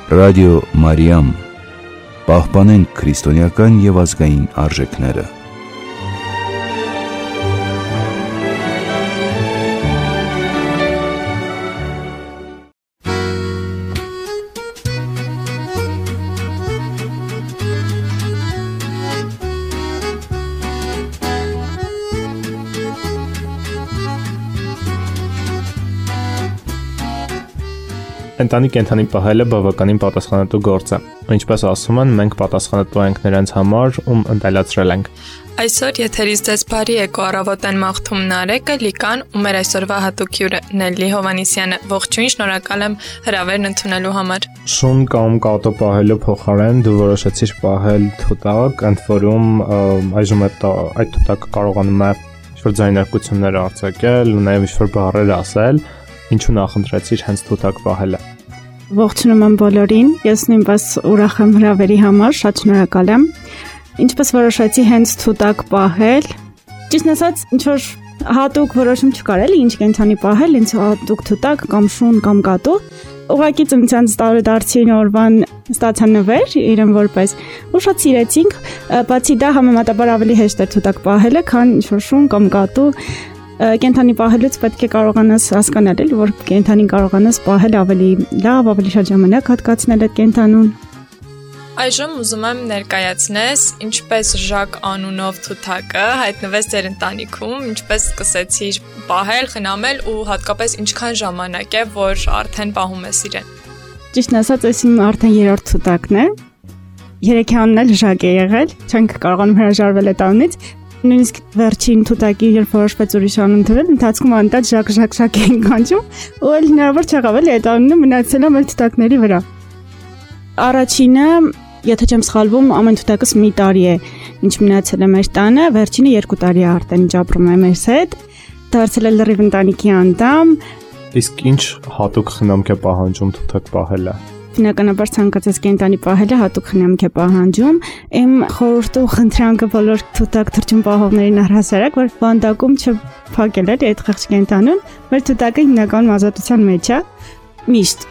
Ռադիո Մարիամ, պահպանենք քրիստոնեական և ազգային արժեքները։ Ընտանի կենդանի պահելը բավականին պատասխանատու գործ է, ինչպես ասում են, մենք պատասխանատու ենք նրանց համար, ում ընտելացրել ենք։ Այսօր եթերից ձեզ բարի եկո առավոտյան մաղթում Նարեկը, Լիկան ու մեր այսօրվա հատուկ հյուրը Նելլի Հովանեսյանը։ Ողջույն, շնորհակալ եմ հրավերն ընդունելու համար։ Շուն կամ կատո պահելու փոխարեն դու որոշեցիր պահել թութակ, ընդ որում այժմ այդ թութակը կարողանում է ինչ-որ ձայնարկություններ արձակել ու նաև ինչ-որ բառեր ասել։ Ինչու նախընտրեցիր հենց թութակ պահելը։ Ողջունում եմ բոլորին, ես նույնպես ուրախ եմ հրավերի համար, շատ շնորհակալ եմ։ Ինչպես որոշեցի հենց թութակ պահել, ճիշտ ասած, ինչ-որ հատուկ որոշում չկար էլի, ինչ կենդանի պահել, ինձ հատուկ թութակ կամ շուն կամ կատու։ Ուղղակի ծննդյան տարեդարձին օրվան ստացա նվեր իրեն որպես ու շատ սիրեցինք, բացի դա համեմատաբար ավելի հեշտ է թութակ պահելը, քան ինչ-որ շուն կամ կատու։ Կենդանի պահելուց պետք է կարողանաս հասկանալ, որ կենդանին կարողանաս պահել ավելի լավ, ավելի շատ ժամանակ հատկացնել այդ կենդանուն։ Այժմ ուզում եմ ներկայացնես ինչպես Ժակ անունով թութակը հայտնվեց ձեր ընտանիքում, ինչպես սկսեցիր պահել, խնամել ու հատկապես ինչքան ժամանակ է, որ արդեն պահում ես իրեն։ Ճիշտն ասած, այս իմ արդեն 3-րդ թութակն է։ Երեքյանն էլ Ժակ է եղել, չենք կարողանում հրաժարվել այդ անունից։ Նույնիսկ վերջին թութակի երբ որոշվեց ուրիշ անուն դրել, ընթացքում անտած Ժակ էին կանչում, ու էլ հնարավոր չեղավ էլի այդ անունը մնացել է մեր թութակների վրա։ Առաջինը, եթե չեմ սխալվում, ամեն թութակս մի տարի է, ինչ մնացել է մեր տանը, վերջինը 2 տարի է արդեն ինչ ապրում է մեզ հետ, դարձել է լրիվ ընտանիքի անդամ։ Իսկ ինչ հատուկ խնամք է պահանջում թութակ պահելը։ Բնականաբար ցանկացած կենդանի պահելը հատուկ խնամք է պահանջում։ Իմ խորհուրդը ու խնդրանքը բոլոր թութակ թռչուն պահողներին առհասարակ, որ վանդակում չփակել էլի այդ խեղճ կենդանուն, մեր թութակը հիմնականում ազատության մեջ է։ Միշտ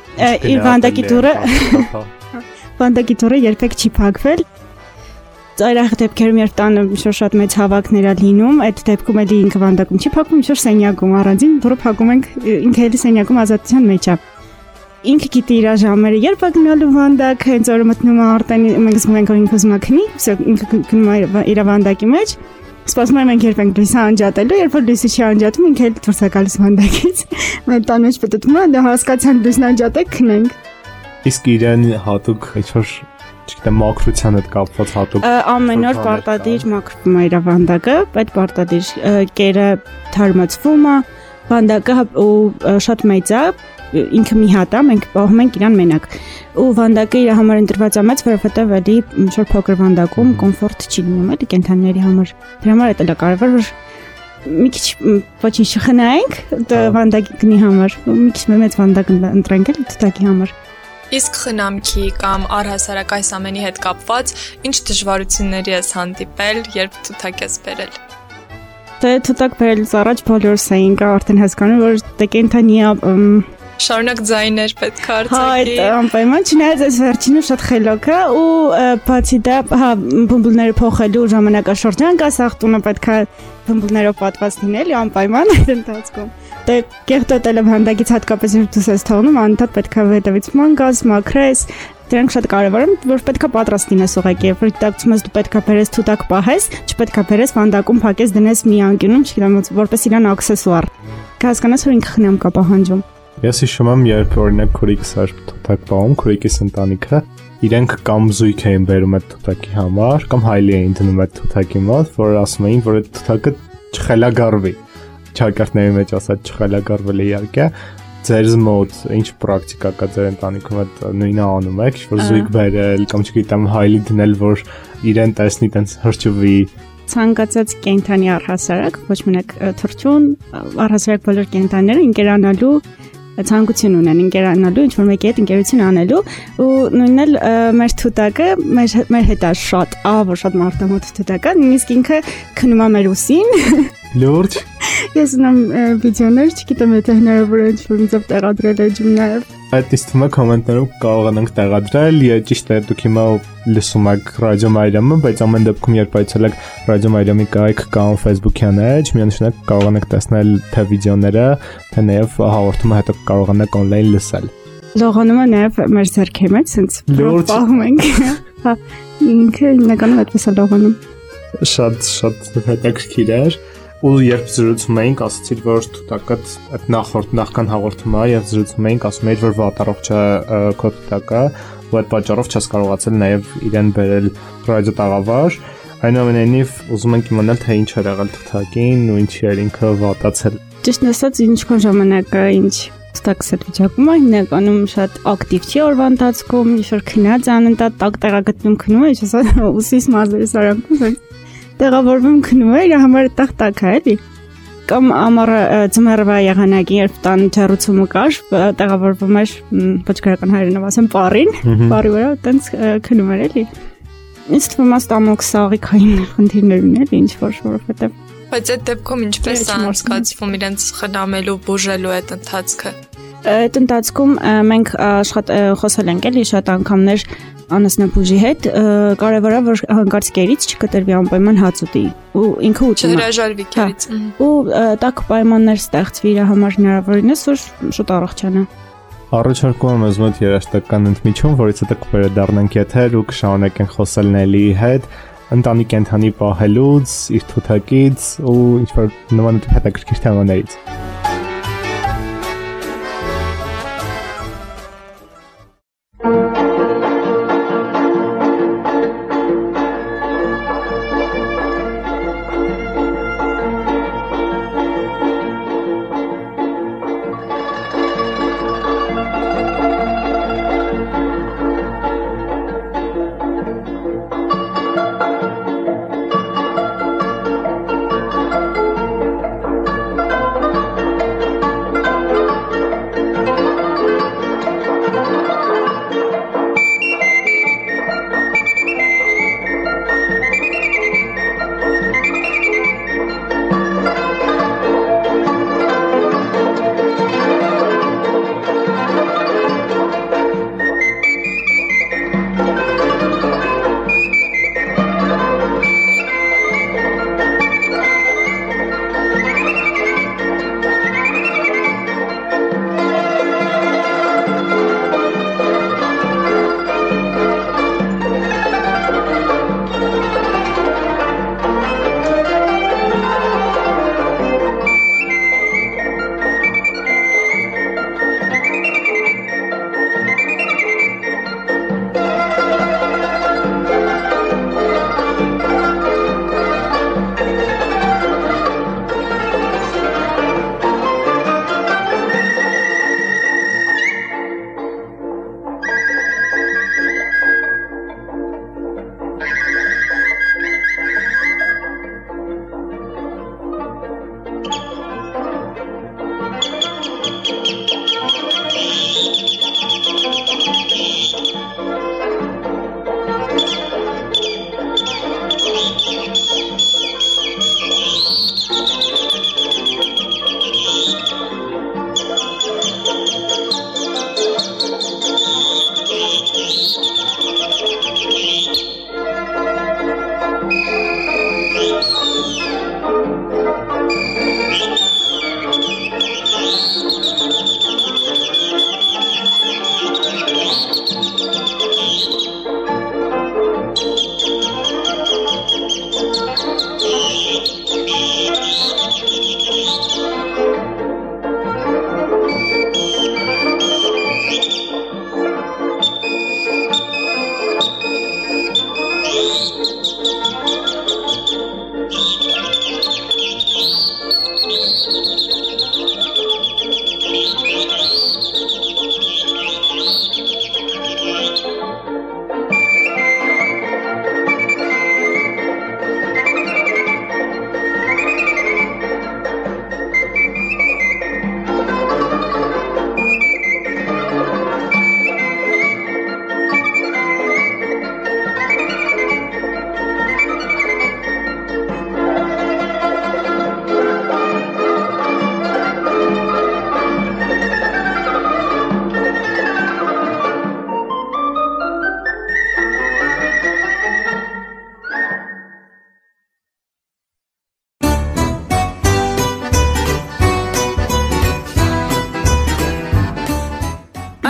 վանդակի դուռը երբեք չի փակվել։ Ծայրահեղ դեպքերում երբ տանը շատ մեծ հավաքներ է լինում, այդ դեպքում էլի ինքը վանդակում չի փակվում, ինչ-որ սենյակում առանձին դուռը փակում ենք, ինքը էլի սենյակում ազատության մեջ է։ Ինքը գիտի իր ժամերը, երբ է գնալու վանդակ, հենց օրը մտնում է արտեն, մենք զգում ենք, որ ինքը ուզում է քնի, ինքը գնում է իր վանդակի մեջ, սպասում ենք, երբ ենք լույսը անջատելու, երբ որ լույսը չի անջատում, ինքը էլ դուրս է գալիս վանդակից։ Մեր տան մեջ պտտում է, դա հասկացան լույսն անջատեք, քնենք։ Իսկ իրեն հատուկ ինչ-որ, չգիտեմ, մաքրության հետ կապված հատուկ ամեն օր պարտադիր մաքրվում է իր վանդակը, այդ պարտադիր կերը թարմացվում է, վանդակը շատ մեծ է, ինքը մի հատ է, մենք պահում ենք իրան մենակ։ Ու վանդակը իր համար ընտրված է մեծ, որովհետև էլի ինչ-որ փոքր վանդակում կոմֆորտ չի լինում էլի կենդանիների համար։ Դրա համար է դա կարևոր, որ մի քիչ ոչինչ չխնայենք վանդակի համար, մի քիչ մեծ վանդակ ընտրենք էլի թութակի համար։ Իսկ խնամքի կամ առհասարակ այս ամենի հետ կապված ինչ դժվարությունների ես հանդիպել, երբ թութակ ես բերել։ Դե թութակ բերելուց առաջ բոլորս էինք արդեն հասկանում, որ դե կենդանի շարունակ ձայներ պետք է Այդ արձակի։ անպայման չնայած այս վերջինը շատ խելոք է ու բացի դա, բումբուլները փոխելու ժամանակաշրջան կա, սաղ տունը պետք է բումբուլներով պատված լինել անպայման այդ ընթացքում։ Դե կեղտոտել եմ հանդակից հատկապես երբ դուս ես թողնում, անընդհատ պետք է հետևից մանգաս, մաքրես, դրանք շատ կարևոր են, որ պետք է պատրաստ լինես ուղղակի, երբ որ դիտակցում ես դու պետք է բերես թութակ պահես, չպետք է բերես վանդակում փակես դնես մի անկյունում, չգիտեմ, որպես իրան աքսեսուար։ Կհասկանաս, որ ինքը խնամ կա պահանջում։ Ես հիշում եմ, երբ օրինակ քուրիկս էր թութակ պահում, քուրիկիս ընտանիքը, իրենք կամ զույգ էին բերում այդ թութակի համար, կամ հայլի էին դնում այդ թութակի մոտ, որ ասում էին, որ այդ թութակը չխելագարվի։ Չակերտների մեջ ասած չխելագարվել է իհարկե։ Ձեր մոտ ինչ պրակտիկա կա ձեր ընտանիքում այդ նույնը անում եք, որ զույգ բերել կամ չգիտեմ հայլի դնել, որ իրեն տեսնի տենց հրճվի։ Ցանկացած կենդանի առհասարակ, ոչ միայն թռչուն, առհասարակ բոլոր կենդանները ընկերանալու ցանկություն ունեն, ընկերանալու, ինչ-որ մեկի հետ ընկերություն անելու, ու նույնն էլ մեր թութակը մեր հետ է շատ, շատ մարդամոտ թութակը, նույնիսկ ինքը քնում է մեր ուսին։ Լուրջ։ Ես ունեմ վիդեոներ, չգիտեմ եթե հնարավոր է ինչ-որ ինձ տեղադրել էջում նաև։ Այդ իսկ թվում է կոմենտներում կարողանանք տեղադրել, ճիշտ է դուք հիմա լսում եք Ռադիո Մարիամը, բայց ամեն դեպքում երբ այցելեք Ռադիո Մարիամի կայք կամ Facebook-յան էջ, միանշանակ կարողանաք տեսնել թե վիդեոները, թե նաև հաղորդումը հետո կարողանաք on-line լսել։ Լողանումը նաև մեր ձեռքի մեջ, ցենց պահում ենք։ Հա, ինքը նկանում այդպես է լողանում։ Շատ հետաքրքիր էր։ Ու երբ զրուցում էինք, ասացիք, որ թութակը այդ նախքան հաղորդումը եւ զրուցում էինք, ասում էիր, որ վատառողջ է քո թութակը, ու այդ պատճառով չես կարողացել նաեւ իրեն բերել ռադիո տաղավար։ Այնուամենայնիվ ուզում ենք իմանալ, թե ինչ էր եղել թութակին ու ինչի էր ինքը վատացել։ Ճիշտ ասած, ինչքան ժամանակ է ինչ ստաքսել վիճակում է, հիմնականում շատ ակտիվ չի օրվա ընթացքում, ինչ-որ քնած անընդհատ տակ տեղագտնում քնում է, ինչ ասած, ուսիս մազերս արանքում տեղավորվում քնում է, իր համար տակ է, էլի։ Կամ ամառը ձմեռվա եղանակի երբ տան ջեռուցումը կար, տեղավորվում էր ոչ գրական հայերենով ասեմ պարին, պարի վրա այտենց քնում էր, էլի։ Ինձ թվում է ստամոք սաղիքային խնդիրներ ունի, էլի, ինչ որ որովհետև Բայց այդ դեպքում ինչպես է անցկացվում իրենց խնամելու, բուժելու այդ ընթացքը։ Այդ ընթացքում մենք շատ խոսել ենք էլի շատ անգամներ անասնապուժի հետ, կարևորը որ հանկարծ կերից չկտրվի անպայման հաց ուտի ու ինքը ուտի չհրաժարվի կերից։ Ու տաք պայմաններ ստեղծվի իր համար հնարավորինս որ շուտ առողջանա։ Առաջարկում եմ ես մոտ երաշտական ընդմիջում, որից հետո կվերադառնանք եթեր ու կշարունակենք խոսել Նելիի հետ ընտանի կենթանի պահելուց, իր թութակից ու ինչ-որ նման հետաքրքիր թեմաներից։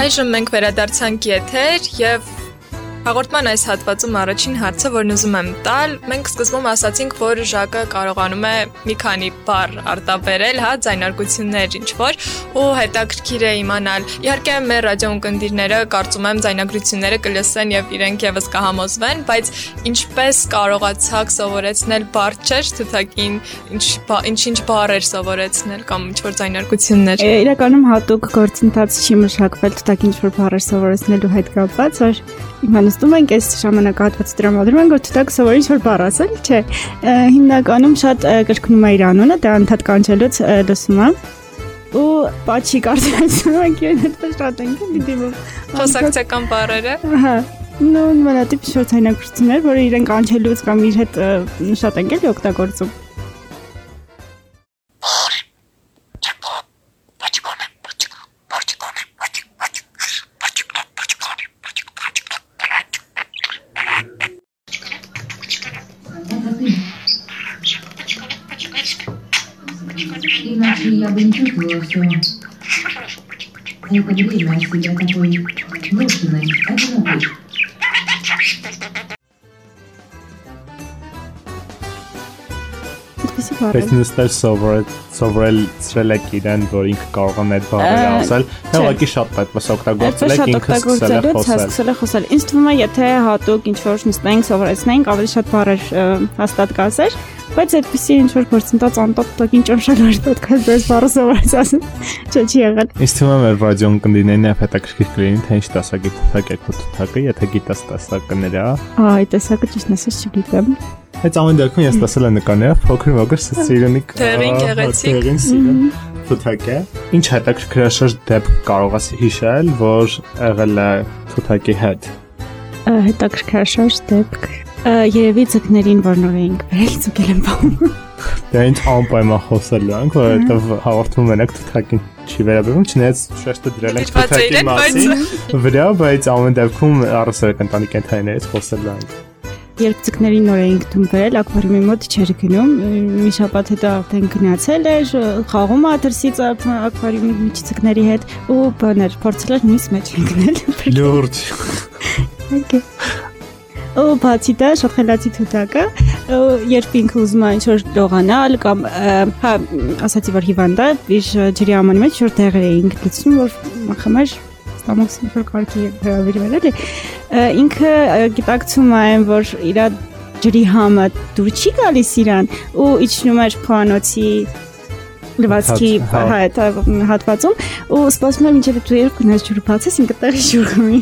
Այժմ մենք վերադարձանք եթեր եւ հաղորդման այս հատվածում առաջին հարցը, որն ուզում եմ տալ, մենք սկզբում ասացինք, որ Ժակը կարողանում է մի քանի բառ արտաբերել, ձայնարկություններ ինչ-որ, ու հետաքրքիր է իմանալ։ Իհարկե, մեր ռադիոընկերները կարծում եմ ձայնագրությունները կլսեն եւ իրենք եւս կհամոզվեն, բայց ինչպես կարողացաք սովորեցնել բառեր թութակին, ինչ բառեր սովորեցնել կամ ինչ-որ ձայնարկություններ։ Իրականում հատուկ գործընթաց չի մշակվել թութակին ինչ-որ բառեր սովորեցնելու հետ կապված, որ իմանստում ենք այս ժամանակահատվածը տրամադրում ենք, որ թութակ սովորի ինչ-որ բառ ասել, չէ։ Հիմնականում շատ կրկնում է իր անունը, դա անդադ կանչելուց լսում է։ Ու պատշի կարծում ենք իրեն հետ շատ ենք դիմում։ Խոսակցական բառերը։ Ահա։ Նմանատիպ շոց հայնակություններ, որ իրեն կանչելուց կամ իր հետ շատ ենք էլի օգտագործում։ Иначе я бы не чувствовала, что это время себя такой вышенной, одинокой. Բայց նստել սովորել ցրելեք իրեն, որ ինքը կարող է այդ բառերը ասել, նա ուղղակի շատ այդպես օգտագործել է, ինքը սկսել է խոսել։ Ինձ թվում է, եթե հատուկ ինչ-որ նստենք, սովորեցնենք, ավելի շատ բառեր հաստատ կասեր, բայց այդպեսի ինչ-որ գործընթաց անտոպտակ ինչ անշալար պետք է դες բառը սովորես ասել, չի եղել։ Ինձ թվում է, մեր ռադիոընկերներն հետաքրքիր կլինի, թե ինչ տեսակի թութակ է քո թութակը, եթե գիտես տեսակները։ Այ տեսակը ճիշտ ասես չգիտեմ։ Այդ ամեն դեպքում ես տեսել եմ նկարները, փոքր սիրունիկ դերին թութակ է։ Ինչ հետաքրքրաշարժ դեպք կարող ես հիշել, որ եղել է թութակի հետ։ Հետաքրքրաշարժ դեպք երևի ձկներին, որ նոր էինք վերել ձգել են բանում։ Դա ինչ անպայման խոսելու ենք, որովհետև հաղորդում ենք թութակին չի վերաբերում, չնայած շեշտը դրել ենք թութակի մասին վրա, բայց ամեն դեպքում առասարակ ընտանի կենդանիներից խոսելու ենք։ Երբ ձկներին նոր էինք դում վերել, ակվարիումի մոտ չէր գնում, մի շաբաթ հետո արդեն գնացել էր, խաղում ա դրսից ակվարիումի միջի ձկների հետ ու բաներ, փորձել էր նույնիսկ մեջ ընկնել։ Լուրջ։ Okay։ Ու բացի դա շատ խելացի թութակը, երբ ինքը ուզում է ինչ-որ լողանալ կամ ասացի որ հիվանդ է, իր ջրի ամանի մեջ ինչ-որ դեղեր էինք գցում, որ խմեր ստամոքսին որ կարքի հրավիրվել էլի, ինքը գիտակցում է, որ իր ջրի համը դուր չի գալիս իրան ու իջնում էր փոանոցի լվացքի հատվածում ու սպասում էր մինչև դու երբ գնաս ջուրը բացես ինքը տեղի ջուր խմի։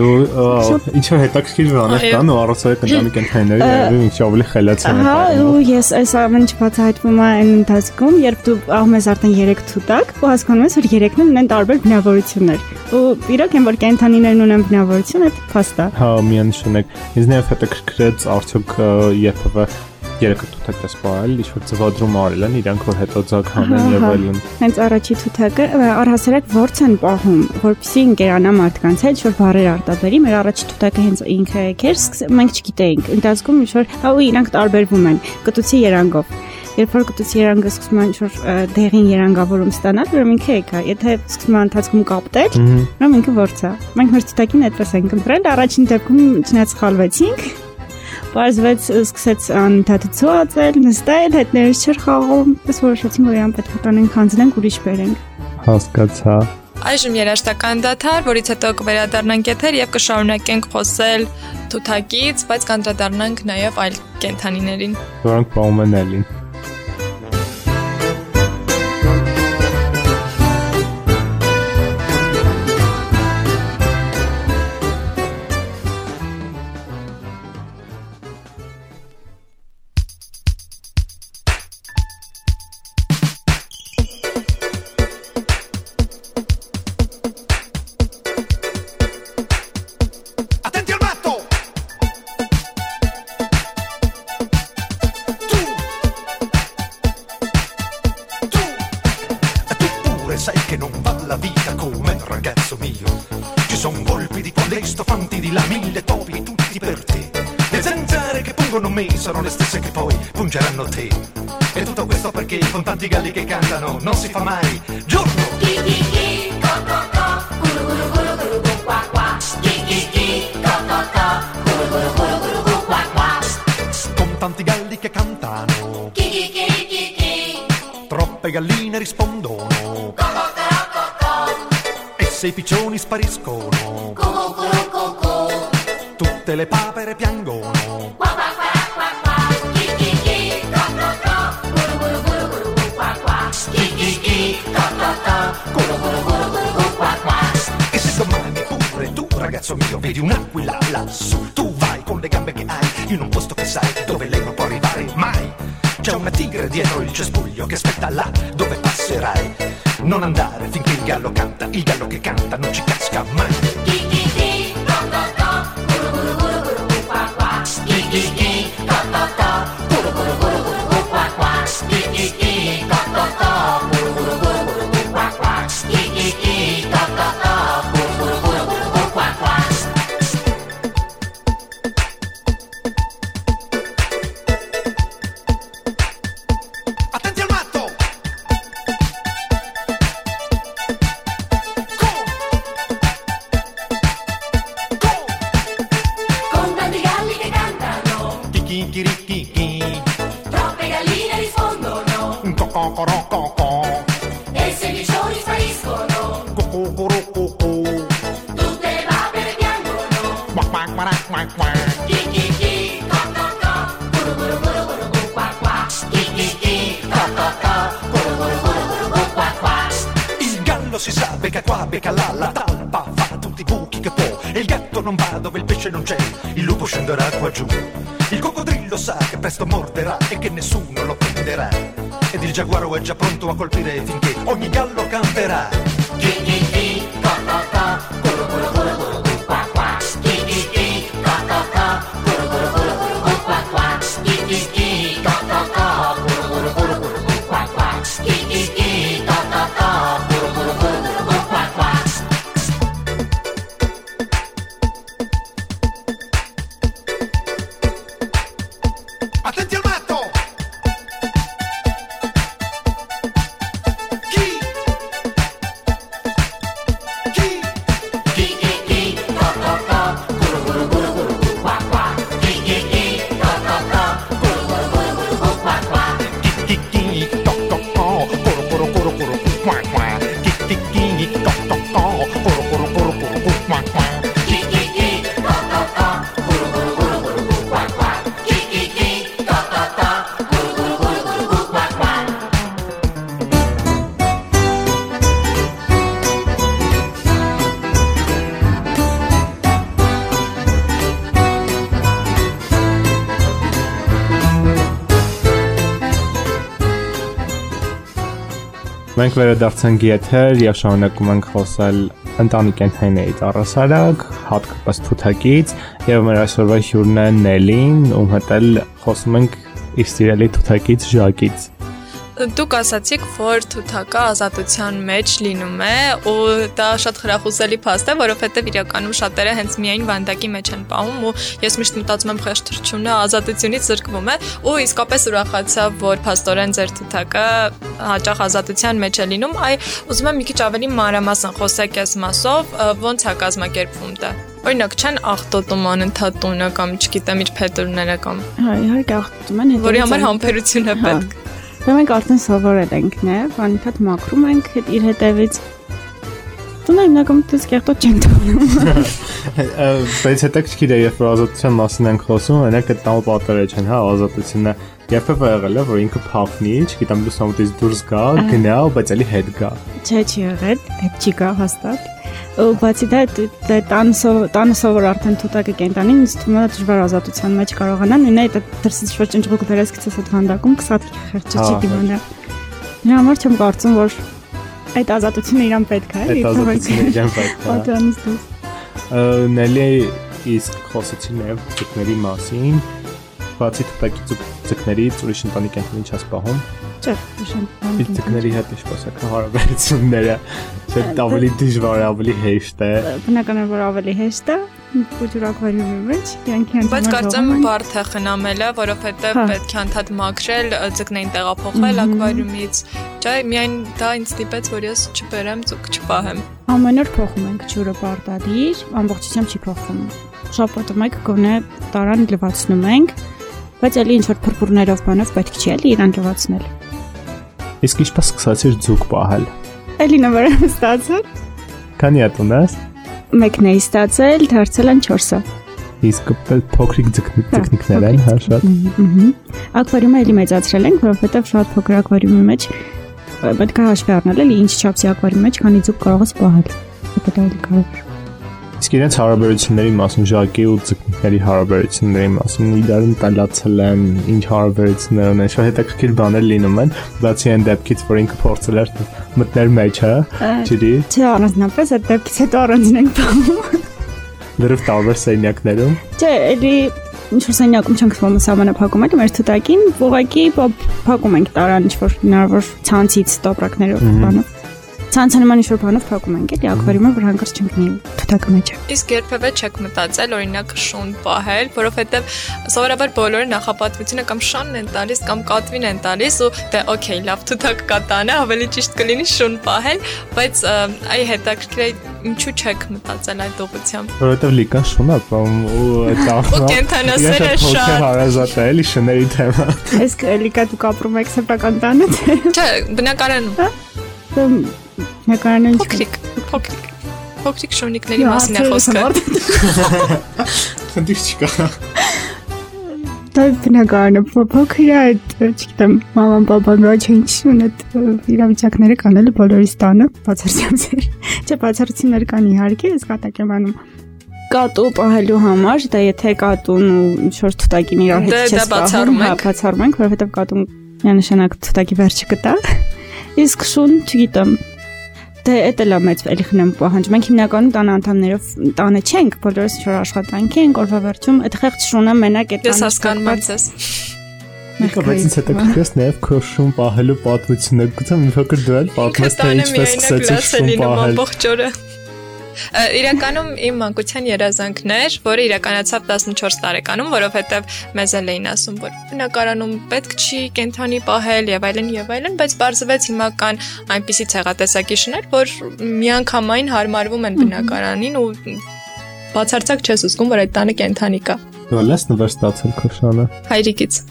Ինչ-որ հետաքրքիր բաներ կան ու առասարակ ընտանի կենդանիները ինչ ավելի խելացի են։ Ու ես այս ամեն ինչ բացահայտվում է այն ընթացքում, երբ դու աղում ես արդեն 3 թութակ ու հասկանում ես, որ 3-ն ունեն տարբեր բնավորություններ։ Ու իրոք են որ կենդանիներն ունեն բնավորություն, այդ փաստ է։ Հա, միանշանակ։ Ինձ նաև հետաքրքրեց արդյոք երբևէ երեք թութակ դասպարել, ինչ-որ ծվադրում արել են, իրանք որ հետո ձակ հանեն եւ այլն։ Հենց առաջի թութակը առհասարակ ворց են պահում, որպեսզի ընկերանա մարդկանց հետ, որ բառեր արտաբերի։ Մեր առաջի թութակը հենց ինքը եկեր, մենք չգիտեինք։ Ընթացքում ինչ-որ իրանք տարբերվում են կտուցի երանգով։ Երբ որ կտուցի երանգը սկսում է ինչ-որ դեղին երանգավորում ստանալ, ուրեմն ինքը եկա։ Եթե սկսում է ընթացքում կապտել, ուրեմն ինքը ворց է։ Մենք մեր թութակին այդպես ենք ընտրել, առաջին դեպքում չնայած խալվեցինք։ Պարզվեց սկսեց անընդհատ ծոածել, նստել, հետներս չէր խաղում, պես որոշեցինք, որ իրան պետք է տանենք, քանձնենք, ուրիշ բերենք։ Հասկացա։ Այժմ երաշտական դադար, որից հետո կվերադառնանք եթեր եւ կշարունակենք խոսել թութակից, բայց կանդրադառնանք նաեւ այլ կենդանիներին, որոնք պահում են ելին։ Sono le stesse che poi pungeranno te. E tutto questo perché con tanti galli che cantano non si fa mai giorno. Chi, co, co, co, guru, guru, guru, guru. galline rispondono e se i piccioni spariscono tutte le papere piangono. E se domani pure tu, ragazzo mio, vedi un'aquila lassù, tu vai con le gambe che hai in un posto che sai dove lei non può arrivare mai. C'è una tigre dietro il cespuglio che aspetta là dove passerai. Non andare finché il gallo che canta non ci casca mai. Troppe galline rispondono e se i piccioni spariscono tutte le papere piangono. Il gallo si sa, becca qua, becca là, la talpa fa tutti i buchi che può e il gatto non va dove il pesce non c'è, il lupo scenderà qua giù. Il coccodrillo sa che presto morderà e che nessuno lo prenderà. Ed il giaguaro è già pronto a colpire finché ogni gallo camperà. Attenti al matto! Մենք վերադարձանք եթեր եւ շարունակում ենք խոսալ ընտանի կենդանիներից առհասարակ, հատկապես թութակից եւ մեր այսօրվա հյուրն է Նելին, ում հետ էլ խոսում ենք իր սիրելի թութակից Ժակից։ Դուք ասացիք, որ թութակը ազատության մեջ լինում է ու դա շատ խրախուսելի փաստ է, որովհետև իրականում շատերը հենց միայն վանդակի մեջ են պահում ու ես միշտ մտածում եմ խեղճ թռչունը ազատությունից զրկվում է ու իսկապես ուրախացա, որ փաստորեն ձեր թութակը հաճախ ազատության մեջ է լինում։ Ուզում եմ մի քիչ ավելի մանրամասն խոսեք այս մասով, ոնց է կազմակերպվում դա։ Օրինակ չեն աղտոտում անընդհատ տունը կամ չգիտեմ իր փետուրները կամ։ Հա, իհարկե աղտոտում են, որի համար համբերություն է պետք։ Դա մենք արդեն սովորել ենք, անընդհատ մաքրում ենք իր հետևից։ Տունը հիմնականում դες կեղտոտ չենք թողնում։ Բայց հետաքրքիր է, երբ որ ազատության մասին ենք խոսում, այնակ այդ տամը պատերը չեն, հա, ազատությունը երբևէ եղել է, որ ինքը փախնի, չգիտեմ, լուսամուտից դուրս գա, գնա, բայց էլի հետ գա։ Չէ, չի եղել, այդ չի գա հաստատ։ Ու բացի դա տանը սովոր արդեն թութակը կենտանին ինձ թվում է դժվար ազատության մեջ կարողանան նույնը այդ դրսից ոչ ընջղուկ վերես գցես այդ վանդակում կսաթի խեղճը չի դիմանա։ Նրա համար չեմ կարծում, որ այդ ազատությունը իրան պետք է, այդ ազատությունը իրան պետք է։ Պատրանից դուրս։ Նելի իսկ խոսեցի նաև ձկների մասին, բացի թութակից ու ձկներից ուրիշ ընտանի կենտրոնի չես պահում։ Չէ, Իսկ ձկների հետ ինչպես է հարաբերությունները, չէ՞ ավելի դժվար է, ավելի հեշտ է։ Բնականաբար ավելի հեշտ է, փոքր ակվարիումի մեջ, կյանքի բայց կարծեմ բարդ է խնամելը, որովհետև պետք է անդադ մաքրել, ձկներին տեղափոխել ակվարիումից։ Չէ, միայն դա ինձ դիպեց, որ ես չբերեմ ձուկ չպահեմ։ Ամեն օր փոխում ենք ջուրը պարտադիր, ամբողջությամբ չի փոխվում։ Շաբաթը մեկ գոնե տարան լվացնում ենք, բայց էլի ինչ որ փրփուրներով բանով պետք չի էլի իրան լվացնել։ Իսկ ինչպես սկսեցիր ձուկ պահել։ Էլինը վրան ստացել։ Քանի հատ ունես։ Մեկն է ստացել, դարձել են 4-ը։ Իսկ փոքրիկ ձկնիկներ են, հա, շատ։ Ակվարիումը էլի մեծացրել ենք, որովհետև շատ փոքր ակվարիումի մեջ պետք է հաշվի առնել, էլի ինչ չափսի ակվարիումի մեջ քանի ձուկ կարող ես պահել։ Դա էլի կարևոր։ Իսկ իրենց հարաբերությունների մասին, ժակի ու ձկնիկների հարաբերությունների մասին իրար ընտելացել են, ինչ հարաբերություններ ունեն, շատ հետաքրքիր բաներ լինում են, բացի այն դեպքից, որ ինքը փորձել էր մտնել մեջ, հա, ջրի։ Չէ, առանձնապես այդ դեպքից հետո առանձին ենք պահում։ Լրիվ տարբեր սենյակներում։ Չէ, էլի ինչ-որ սենյակում չենք վում սահմանափակում, այլ մեր թութակին ուղղակի փակում ենք տարան ինչ-որ հնարավոր ցանցից տոպրակներով բանով։ Ցանցանման ինչ-որ բանով փակում ենք, էլի ակվարիումը որ հանկարծ չընկնի թութակը մեջ։ Իսկ երբևէ չեք մտածել օրինակ շուն պահել, որովհետև սովորաբար բոլորը նախապատվությունը կամ շանն են տալիս կամ կատվին են տալիս ու դե օքեյ, լավ թութակ կատանը, ավելի ճիշտ կլինի շուն պահել, բայց այ հետաքրքիր է ինչու չեք մտածել այդ ուղղությամբ։ Որովհետև լիկան շուն է, ու այդ աղբը կենթանասերը շատ հարազատ է, էլի շների թեմա։ Իսկ լիկա դուք ապրում եք սեփական տանը։ Չէ, բնակարանում։ Նկարանը փոքրիկ շունիկների մասին է խոսքը։ Խնդիր չկա։ Դա բնակարանը փոքր է, այդ չգիտեմ, մաման պապան ոչ ինչ ունետ իրավիճակները կանել բոլորիս տանը, բացարձյալ։ Չէ, բացարձություններ կան իհարկե, ես կատակ եմ անում։ Կատու պահելու համար, դա եթե կատուն ու ինչ-որ թութակին իրար հետ չես պահում, բացառում ենք, որովհետև կատուն միանշանակ թութակի վերջը կտա։ Իսկ շուն, չգիտեմ, դե էդ էլ է մեծ էլի խնամ պահանջ։ Մենք հիմնականում տան անդամներով տանը չենք, բոլորս ինչ-որ աշխատանք ենք, օրվա վերջում այդ խեղճ շունը մենակ է տանը։ Ես հասկանում եմ ձեզ։ Եկա բայց ինձ հետաքրքրեց նաև քո շուն պահելու պատմությունը։ Գուցե մի փոքր դու էլ պատմես թե ինչպես սկսեցիր շուն պահել։ Իրականում իմ մանկության երազանքներ, որը իրականացավ 14 տարեկանում, որովհետև մեզ էին ասում, որ բնակարանում պետք չի կենթանի պահել եւ այլն, բայց բարձվեց հիմա կան այնպիսի ցեղատեսակի շներ, որ միանգամայն հարմարվում են բնակարանին ու բացարձակ չես զգում, որ այդ տանը կենթանի կա։ Դու լես նվեր ստացել քո շանը։ Հայրիկից։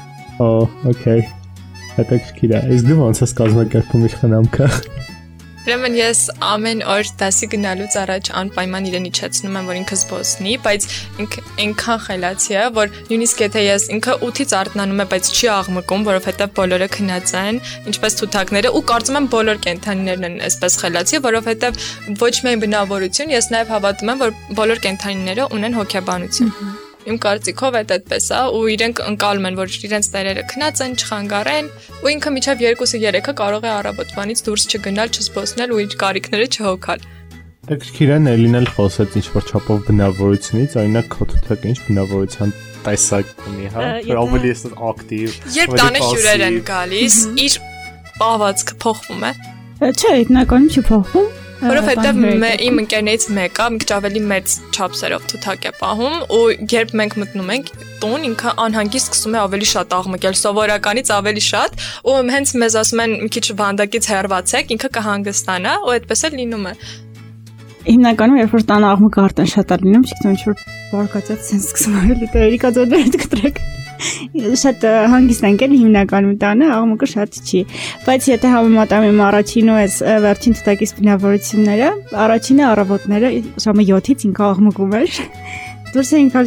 Okay։ Հետաքրքիր է։ Իսկ դու ոնց ես կազմակերպում իր խնամքը։ Ուրեմն ես ամեն օր դասի գնալուց առաջ անպայման իրեն իջեցնում եմ, որ ինքը զբոսնի, բայց ինքը այնքան խելացի է, որ նույնիսկ եթե ես ինքը 8-ից արթնանում է, բայց չի աղմկում, որովհետև բոլորը քնած են, ինչպես թութակները, ու կարծում եմ բոլոր կենդանիներն են այսպես խելացի, որովհետև ոչ միայն բնավորություն, ես նաև հավատում եմ, որ բոլոր կենդանիները ունեն հոգեբանություն։ Իմ կարծիքով այդպես է, ու իրենք ընկալում են, որ իրենց տերերը քնած են, չխանգարեն, ու ինքը միջև 2-3-ը կարող է առավոտվանից դուրս չգնալ, չզբոսնել ու իր կարիքները չհոգալ։ Հետաքրքիր է Էլինան խոսեց ինչ-որ չափով բնավորությունից, օրինակ քո թութակը ինչ բնավորության տեսակ ունի, հա, որ ավելի է ակտիվ։ Երբ տանը հյուրեր են գալիս, իր պահվածքը փոխվում է։ Չէ, հիմնականում չի փոխվում։ Որովհետև իմ ընկերներից մեկը մի քիչ ավելի մեծ չափսերով թութակ է պահում ու երբ մենք մտնում ենք տուն ինքը անհանգիստ սկսում է ավելի շատ աղմկել, սովորականից ավելի շատ ու հենց մեզ ասում են մի քիչ վանդակից հեռացեք, ինքը կհանգստանա ու այդպես էլ լինում է։ Հիմնականում երբ որ տան աղմուկը արդեն շատ է լինում, չգիտեմ ինչ որ բարգացած sense սկսում է դերերի կածոները կտրեք։ Շատ հանգիստ ենք էլ հիմնականում տանը, աղմուկը շատ չի, բայց եթե համեմատեմ իմ առաջին ու այս վերջին թութակից բնավորությունները, առաջինը առավոտները ժամը 7-ից ինքը աղմուկում էր։ Դուրս էինք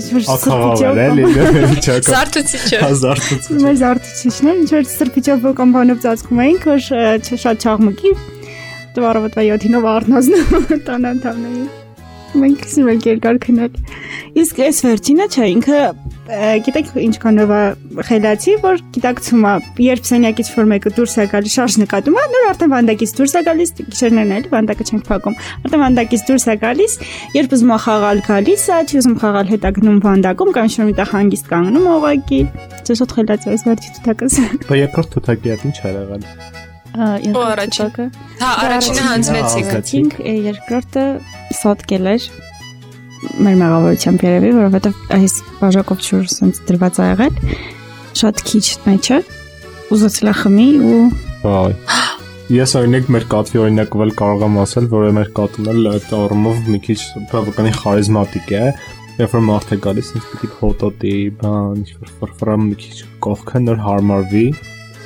Զարթուցիչը։ Մեր զարթուցիչն էր, ինչ որ սրբիչով կամ բանով ծածկում էինք, որ շատ չաղմուկի։ Դու առավոտվա 7-ով առնազնում տան անդամներին։ Մենք սկսում ենք երկար քնել։ Իսկ այս վերջինը չէ, ինքը գիտեք ինչքանով է խելացի, որ գիտակցում է, երբ սենյակից որ մեկը դուրս է գալիս, շարժ նկատում է, նոր արդեն վանդակից դուրս է գալիս, գիշերներն էլ վանդակը չենք փակում։ Արդեն վանդակից դուրս է գալիս, երբ ուզում է խաղալ գալիս է, չի ուզում խաղալ հետա գնում վանդակում կամ ինչ-որ միտեղ հանգիստ կանգնում ուղղակի։ Շատ խելացի է այս վերջի թութակը։ Բայց երկրորդ թութակի հետ ինչ էր եղել։ Առաջինը։ Հա, առաջինը հանձնեցինք, երկրորդը սոտկել էր մեր մեղավորությամբ երևի, որովհետև այս բաժակով ջուր սենց դրված ա եղել, շատ քիչ մեջը, ուզեցել է խմի ու Վայ։ Ես օրինակ մեր կատվի օրինակով էլ կարող եմ ասել, որ մեր կատուն էլ այդ առումով մի քիչ բավականին խարիզմատիկ է, երբ որ մարդ է գալիս, ինձ պիտի հոտոտի, բան, ինչ-որ ֆրֆրամ մի քիչ կողքը նոր հարմարվի։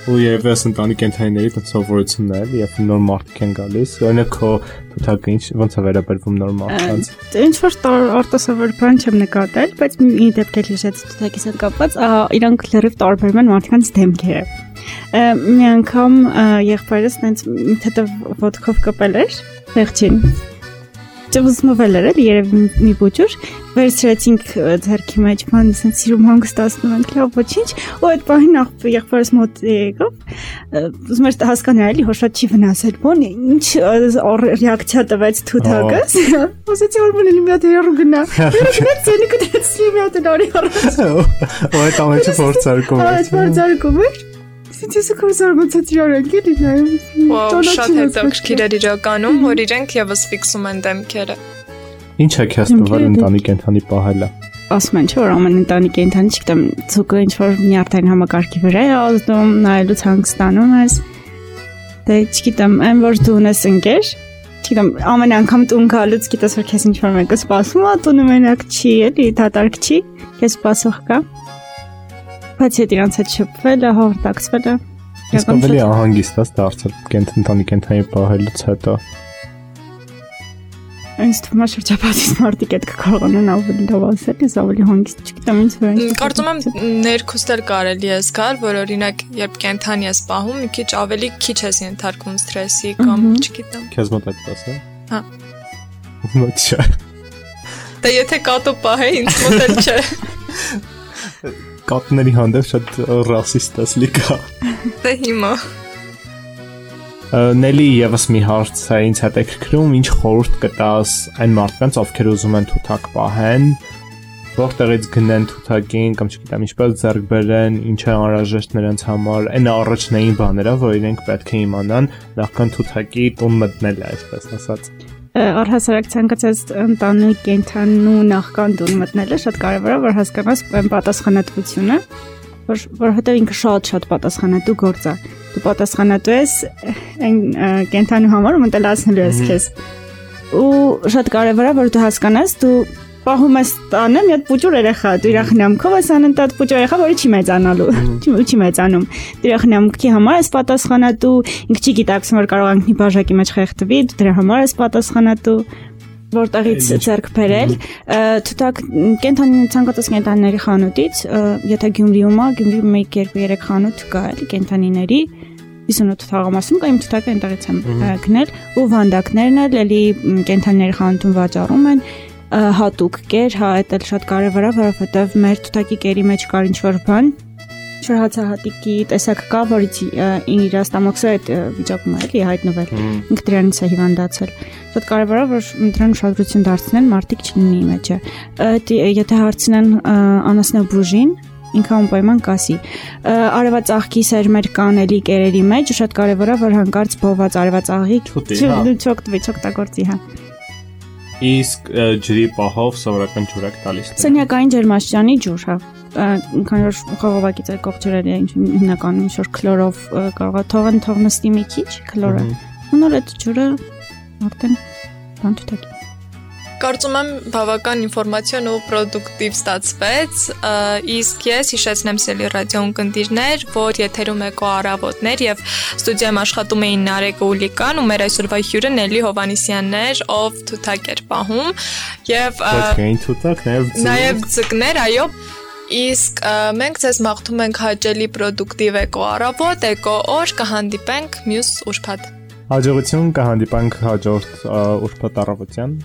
ու եւ ես ընտանի կենթանիների սովորություններ եւ նոր մարդիկ են գալիս օրինակ քո թութակը ոնց է վերաբերվում նոր մարդկանց ինչ որ արտասովոր բան չեմ նկատել բայց մի դեպք էլ հիշեցի թութակից հետ կապված իրանք լրիվ տարբերում են մարդկանց դեմքերը մի անգամ եղբայրս այնց թեթև ոդկով կպել էր վերջին ճվզմվել էր երևի մի բուջուր վերցրեցինք ձեռքի մեջ բան ասեն սիրում հանգստացնում ենք լավ ոչինչ ու այդ պահին եղբայրս մոտ եկավ ուզում էր հասկանալ էլի հո շատ չի վնասել բան ինչ ռեակցիա տվեց թութակը ասեցի որ մնալի մի հատ հեռու գնա ցենի կդեցի մի հատ արի առաջ ու այդ ամենը փորձարկում էր Ես կորզարգացած իրենք էլի նայում։ Վաու, շատ հետաքրքիր էր իրականում, որ իրենք եւս ֆիքսում են դեմքերը։ Ինչ է քեզ տվել ընտանի կենթանի պահելը։ Ասում են, չէ՞ որ ամեն ընտանի կենթանի, չգիտեմ, ցուկը ինչ որ նյարդային համակարգի վրա է ազդում, նայելուց հանգստանում ես։ Դե չգիտեմ, այն որ դու ունես ընկեր, չգիտեմ, ամեն անգամ տուն գալուց գիտես որ քեզ ինչ որ մեկը սպասում է, տունը մենակ չի, էլի, դատարկ չի, քեզ սպասող կա։ Բայց այդ իրանց հետ շփվելը, հաղորդակցվելը Իսկ ավելի ահանգիստ է դարձել ընտանի կենթանի պահելուց հետո Ինձ թվում է շրջապատից մարդիկ այդ կարողանան ավելի լավ ասել, ես ավելի հանգիստ չգիտեմ ինձ վրա Կարծում եմ ներքուստ էլ կարելի է զգալ, որ օրինակ երբ կենթանի ես պահում, մի քիչ ավելի քիչ ես ենթարկվում սթրեսի կամ չգիտեմ Քեզ մոտ այդպես է Հա Մոտ չէ Դե եթե կատու պահե ինձ մոտ էլ չէ Կատների հանդեպ շատ ռասիստ ես լիքա Դե հիմա Նելի եւս մի հարց է ինձ հետաքրքրում ինչ խորհուրդ կտաս այն մարդկանց ովքեր ուզում են թութակ պահեն որտեղից գնեն թութակին կամ չգիտեմ ինչպես ձեռք բերեն ինչ է անհրաժեշտ նրանց համար այն առաջնային բաները որ իրենք պետք է իմանան նախքան թութակի տուն մտնել այսպես ասած Առհասարակ ցանկացած ընտանի կենթանու նախքան տուն մտնելը շատ կարևոր է որ հասկանաս այն պատասխանատվությունը որովհետև ինքը շատ պատասխանատու գործ է դու պատասխանատու ես այն կենթանու համար ու մտելացնելու ես քեզ ու շատ կարևոր է որ դու հասկանաս դու պահում ես տանը մի հատ փոճուր երեխա դու իր խնամքով ես անընդհատ փոճուր երեխա որը չի մեծանալու չի մեծանում դու իր խնամքի համար ես պատասխանատու ինքը չի գիտակցում որ կարող անքնի բաժակի մեջ խեղդվի դու դրա համար ես պատասխանատու որտեղից ձեռք բերել թութակ կենթանի ցանկացած կենթանիների խանութից եթե Գյումրիում է Գյումրիում 1-2-3 խանութ կա էլի կենթանիների 58 թաղամասում կա իմ թութակը այնտեղից եմ գնել ու վանդակներն էլ էլի կենթանիների խանութում վաճառում են հատուկ կեր, հա, այդ էլ շատ կարևոր է, որովհետև մեր թութակի կերի մեջ կար ինչ-որ բան, ինչ-որ հացահատիկի տեսակ կա, որից իր ստամոքսը այդ վիճակում է էլի հայտնվել, ինքը դրանից է հիվանդացել։ Շատ կարևոր է, որ դրան ուշադրություն դարձնեն, մարդիկ չլինի մեջը։ Եթե հարցնեն անասնաբուժին, ինքը անպայման կասի։ Արևածաղկի սերմեր կան էլի կերերի մեջ, շատ կարևոր է, որ հանկարծ բոված արևածաղի չօգտագործի, հա։ Իսկ ջրի պահով սովորական ջուրակ տալիս է։ Սենյակային ջերմաստիճանի ջուր, հա։ Քանի որ խողովակից այդ կողջերել է հիմնականում ինչ որ քլորով կարող է թող նստի մի քիչ քլորը։ ու նոր այդ ջուրը արդեն բան թութակի։ Կարծում եմ բավական ինֆորմացիոն ու պրոդուկտիվ ստացվեց, իսկ ես հիշեցնեմ Սելի ռադիոն կնդիրներ, որ եթերում եկո առավոտներ եւ ստուդիայում աշխատում էին Նարեկը ու Լիկան ու մեր այսօրվա հյուրը Նելի Հովանիսյանն էր, ով թութակ էր պահում եւ նաեւ ձկներ, այո, իսկ մենք ձեզ մաղթում ենք հաճելի պրոդուկտիվ եկո առավոտ, եկո օր, կհանդիպենք մյուս ուրբաթ։ Հաջողություն կհանդիպենք հաջորդ ուրբաթ առավոտյան։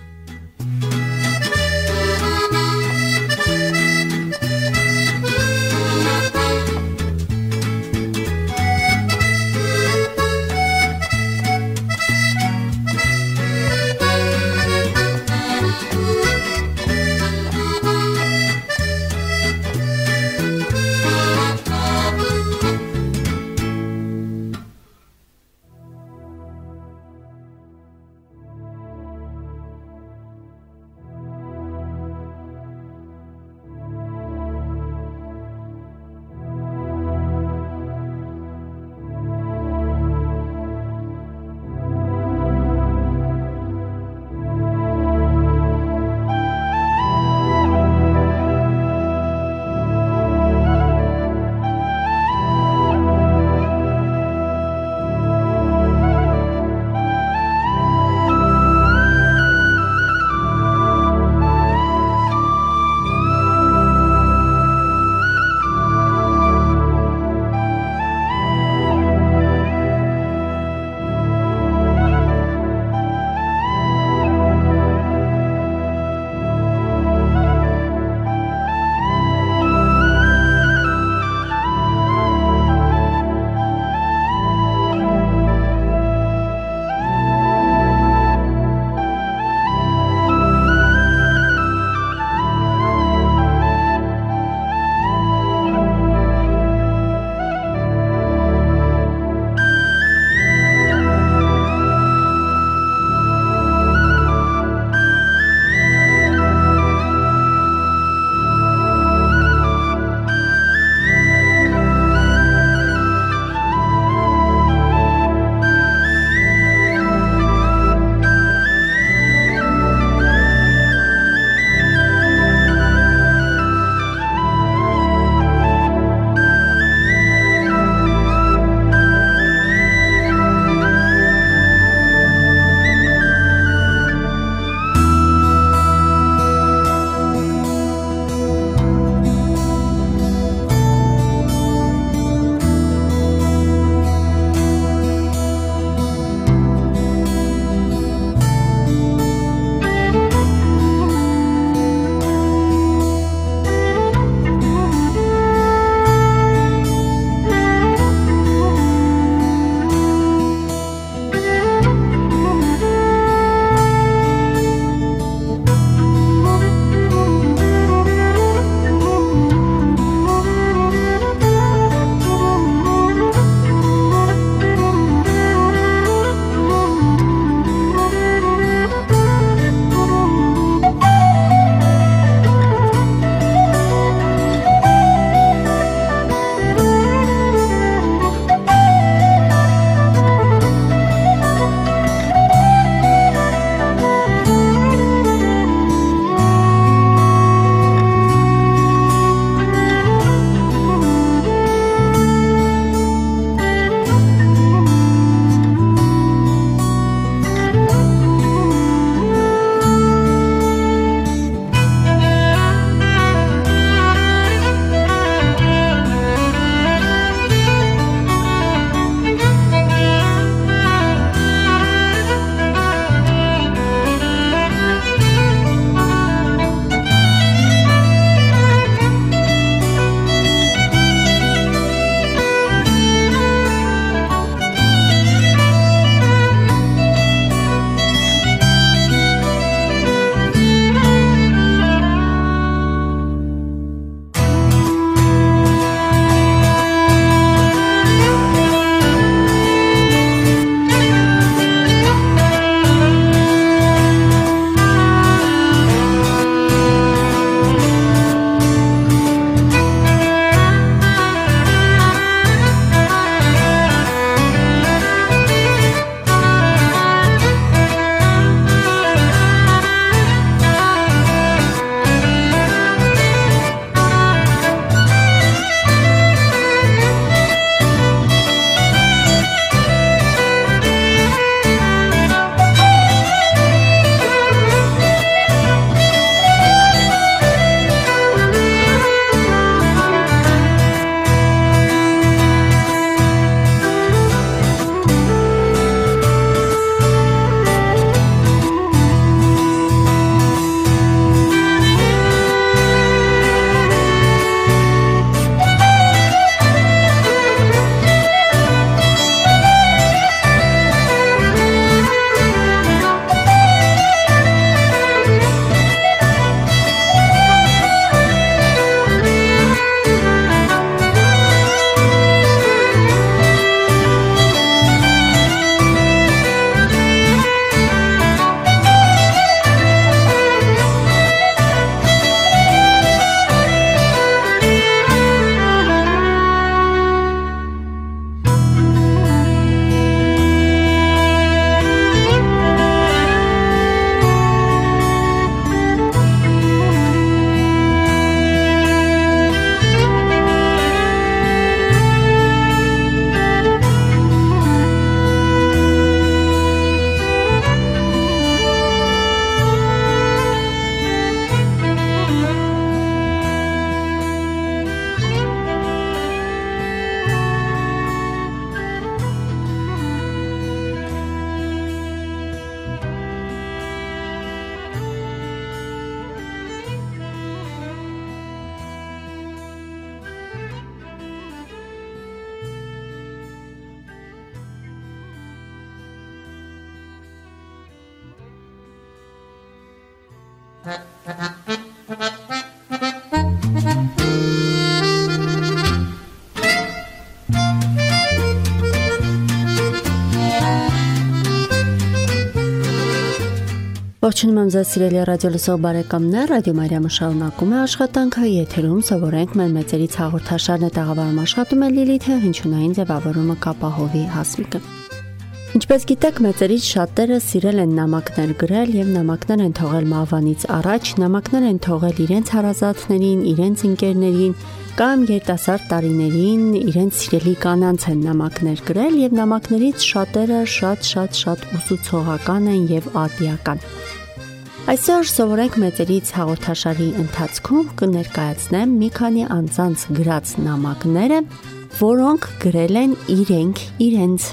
Ողջունում եմ ձեզ սիրելի ռադիոլսող բարեկամներ, Ռադիո Մարիամը շարունակում է աշխատանքը, եթերում սովորենք մեր մեծերից հաղորդաշարն է, տաղավարում աշխատում է Լիլիթը, հնչյունային ձևավորումը Կապահովի Հասմիկը։ Ինչպես գիտեք, մեծերից շատերը սիրել են նամակներ գրել եւ նամակներ են թողել մահվանից առաջ, նամակներ են թողել իրենց հարազատներին, իրենց ընկերներին կամ երիտասարդ տարիներին իրենց սիրելի կանանց են նամակներ գրել եւ նամակներից շատերը շատ ուսուցողական են եւ ատիական։ Այսօր սովորենք մեծերից հաղորդաշարի ընթացքում կներկայացնեմ մի քանի անձանց գրած նամակները, որոնք գրել են իրենց։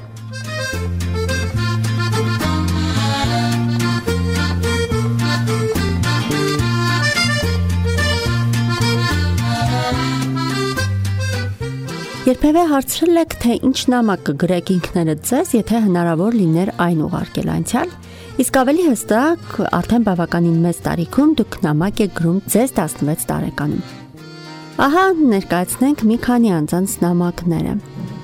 Երբևէ հարցրել եք, թե ինչ նամակ կգրեք ինքներդ ձեզ, եթե հնարավոր լիներ այն ուղարկել անցյալ, իսկ ավելի հստակ, արդեն բավականին մեծ տարիքում դուք նամակ եք գրում ձեզ 16 տարեկանում։ Ահա ներկայացնենք մի քանի անձանց նամակները։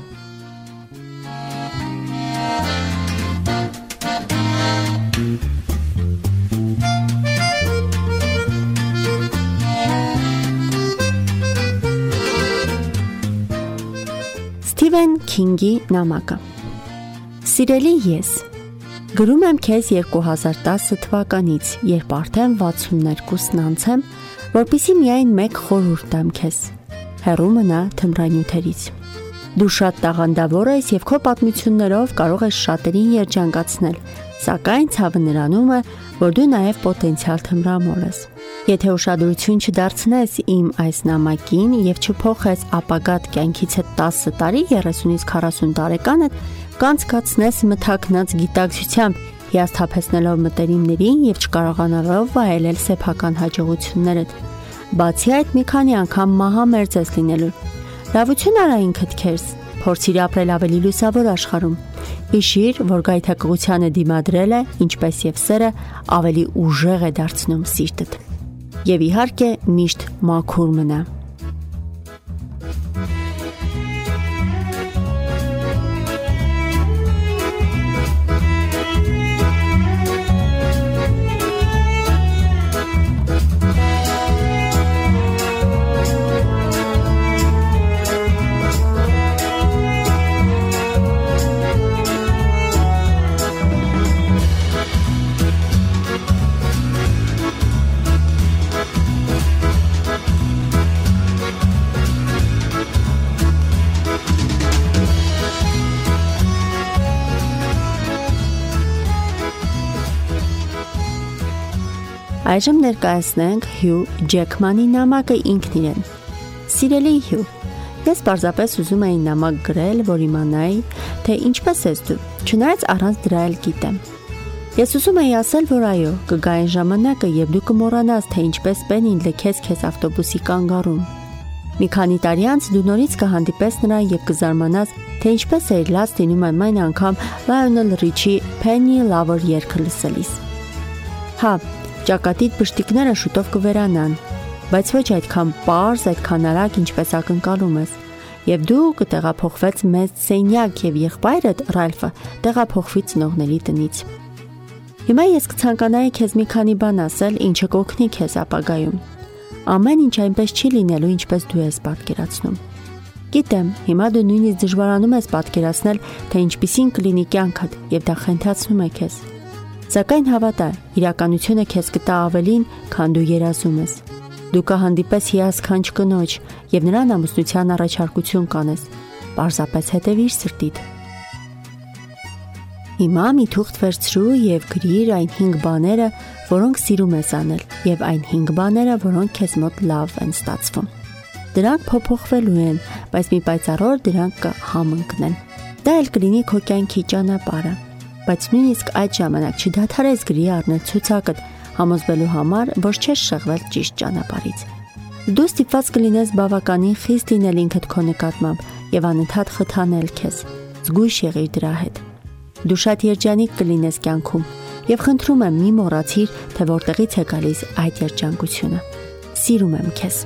Սթիվեն Քինգի նամակը։ Սիրելի ես, գրում եմ քեզ 2010 թվականից, երբ արդեն 62-ն անց եմ, որպեսզի միայն մեկ խորհուրդ տամ քեզ. հեռու մնա թմրանյութերից։ Դու շատ տաղանդավոր ես եւ քո պատմություններով կարող ես շատերին երջանկացնել, սակայն ցավը նրանում է, որ դու նաեւ պոտենցիալ թմրամոլ ես։ Եթե ուշադրություն չդարձնես իմ այս նամակին եւ չփոխես ապագատ կյանքիցդ 10 տարի 30-ից 40 տարեկանդ, կանցկացնես մթաքնած գիտակցությամբ, հիասթափեցնելով մտերիմներին եւ չկարողանալով վայելել սեփական հաջողություններդ։ Բացի այդ, մի քանի անգամ մահամերձ ես լինելու։ Լավություն արա ինքդ քեզ, փորձիր ապրել ավելի լուսավոր աշխարհում։ Հիշիր, որ գայթակղությանը դիմադրելը, ինչպես եւ սերը, ավելի ուժեղ է դարձնում սիրտդ։ Եվ իհարկե միշտ մաքուր մնա։ Այժմ ներկայացնենք Հյու Ջեքմանի նամակը ինքն իրեն։ Սիրելի Հյու, ես պարզապես ուզում էի նամակ գրել, որ իմանայի, թե ինչպես ես դու, չնայած առանց դրա էլ գիտեմ։ Ես ուզում էի ասել, որ այո, կգա այն ժամանակը, երբ դու կմոռանաս, թե ինչպես Պենին լքեց քեզ ավտոբուսի կանգառում։ Մի քանի տարի անց դու նորից կհանդիպես նրան եւ կզարմանաս, թե ինչպես էր լաց լինում այն անգամ Լայոնել Ռիչի Penny Lover երգը լսելիս։ Հա, ճակատիդ բշտիկները շուտով կվերանան, բայց ոչ այդքան պարզ, այդքան արագ, ինչպես ակնկալում ես, եւ դու կտեղափոխվես մեծ սենյակ եւ եղբայրդ Ռալֆը տեղափոխվի ծնողների տնից։ Հիմա ես կցանկանայի քեզ մի քանի բան ասել, ինչը կօգնի քեզ ապագայում։ Ամեն ինչ այնպես չի լինելու, ինչպես դու ես պատկերացնում։ Գիտեմ, հիմա դու նույնիսկ դժվարանում ես պատկերացնել, թե ինչպիսին կլինի կյանքդ, եւ դա խենթացնում է քեզ։ Սակայն հավատա, իրականությունը քեզ կտա ավելին, քան դու երազում ես։ Դու կհանդիպես հիասքանչ կնոջ եւ նրան ամուսնության առաջարկություն կանես։ Պարզապես հետևիր սրտիդ։ Հիմա մի թուղթ վերցրու եւ գրիր այն 5 բաները, որոնք սիրում ես անել, եւ այն 5 բաները, որոնք քեզ մոտ լավ են ստացվում։ Դրանք փոփոխվելու են, բայց մի պայծառ դրանք կհամընկնեն։ Դա էլ կլինի քո կյանքի ճանապարհը, բայց նույնիսկ այդ ժամանակ չդադարես գրի առնել ցուցակդ, համոզվելու համար, որ չես շեղվել ճիշտ ճանապարհից։ Դու ստիպված կլինես բավականին խիստ լինել ինքդ քո նկատմամբ եւ անընդհատ խթանել քեզ։ Զգույշ եղիր դրա հետ։ Դու շատ երջանիկ կլինես կյանքում եւ խնդրում եմ մի մոռացիր, թե որտեղից է գալիս այդ երջանկությունը։ Սիրում եմ քեզ։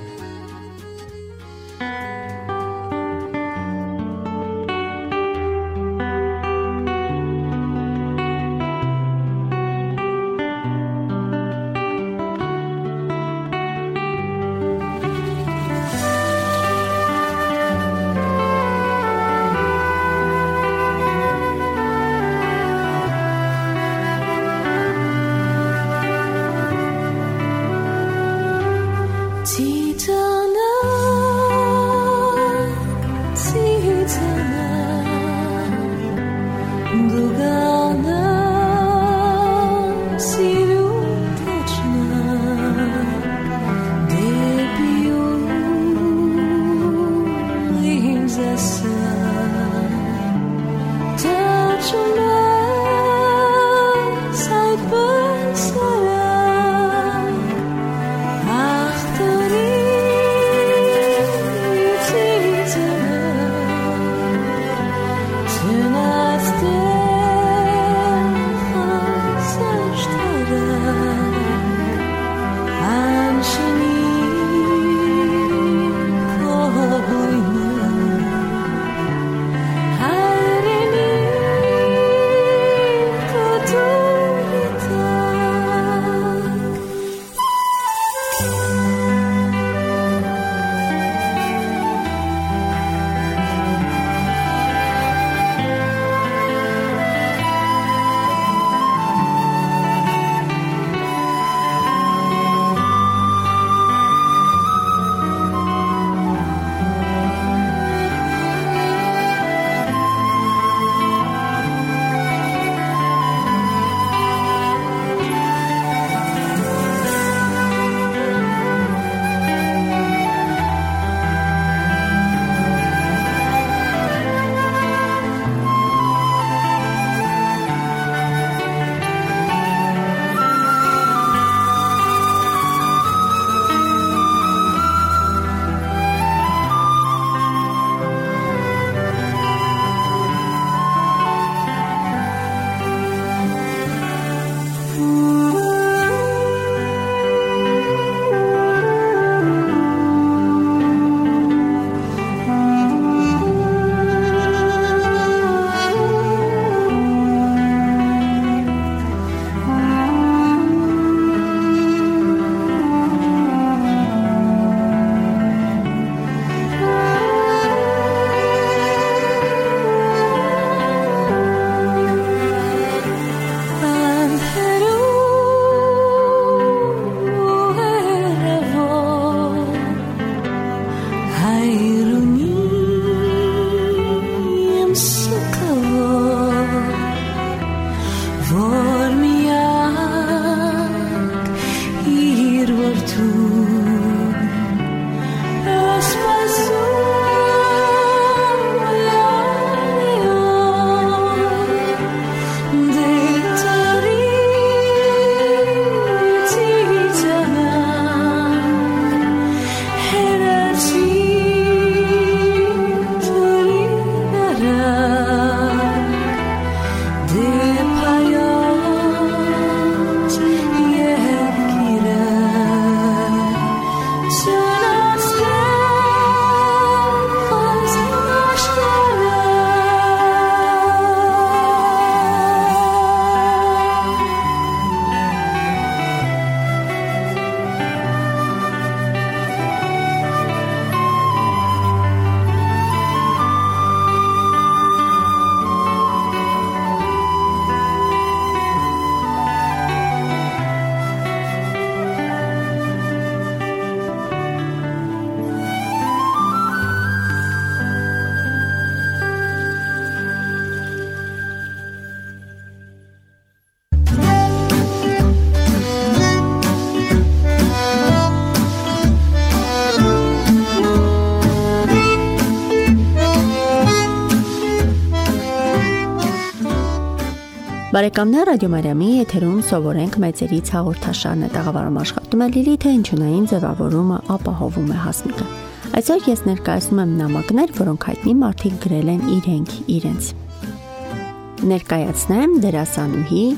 Բարեկամներ, Ռադիո Մարիամի եթերում սովորենք մեծերից հաղորդաշարն է, տաղավարում աշխատում է Լիլիթը, հնչյունային ձևավորումը ապահովում է Հասմիկը։ Այսօր ես ներկայացնում եմ նամակներ, որոնք հայտնի մարդիկ գրել են իրենք իրենց։ Ներկայացնեմ դերասանուհի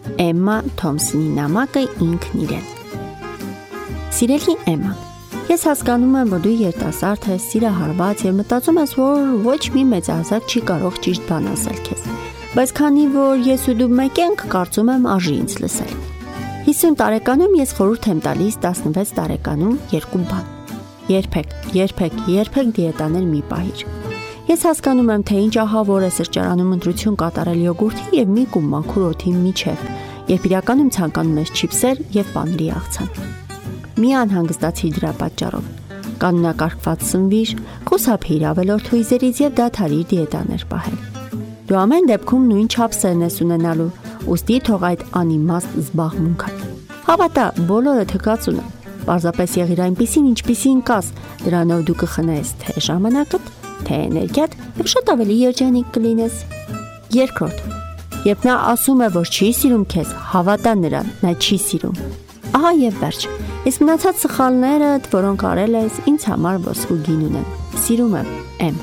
Էմմա Թոմսոնի նամակը ինքն իրեն։ Սիրելի Էմմա, ես հասկանում եմ, որ դու երիտասարդ ես, սիրահարված եւ մտածում ես, որ ոչ մի մեծահասակ չի կարող ճիշտ բան ասել քեզ։ Բայց քանի որ ես ու դու մեկ ենք, կարծում եմ արժի ինձ լսել։ 50 տարեկանում ես խորհուրդ եմ տալիս 16 տարեկանում երկու բան։ Երբեք դիետանել մի պահիր։ Ես հասկանում եմ, թե ինչ ահավոր է սրճարանում ընտրություն կատարել յոգուրտի եւ մի կում մաքուր օդի միջև, երբ իրականում ցանկանում ես չիպսեր եւ պանիրի աղցան։ Մի անհանգստացի դրա պատճառով։ Կանոնակարգված սնվիր, խուսափիր ավելորդ հույզերից եւ դադարիր դիետաներ պահել։ Դու ամեն դեպքում նույն չափսերն ես ունենալու, ուստի թող այդ անիմաստ զբաղմունքը։ Հավատա, բոլորը թքածուն են։ Պարզապես եղիր այնպիսին, ինչպիսին կաս, դրանով դու կխնայես թե ժամանակդ, թե էներգիադ եւ շատ ավելի երջանիկ կլինես։ Երկրորդ, երբ նա ասում է, որ չի սիրում քեզ, հավատա նրան, նա չի սիրում։ Ահա եւ վերջ։ Իսկ մնացած սխալները, որոնք արել ես, ինձ համար ոսկու գին ունեն։ Սիրում եմ, Էմ։